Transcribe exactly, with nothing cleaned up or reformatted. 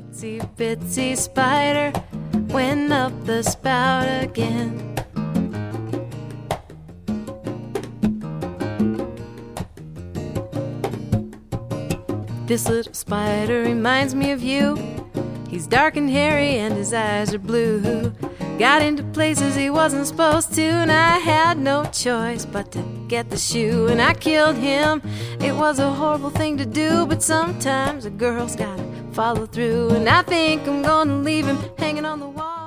Itsy bitsy spider went up the spout again. This little spider reminds me of you. He's dark and hairy and his eyes are blue. Got into places he wasn't supposed to, and I had no choice but to get the shoe. And I killed him. It was a horrible thing to do, but sometimes a girl's gotta follow through. And I think I'm gonna leave him hanging on the wall.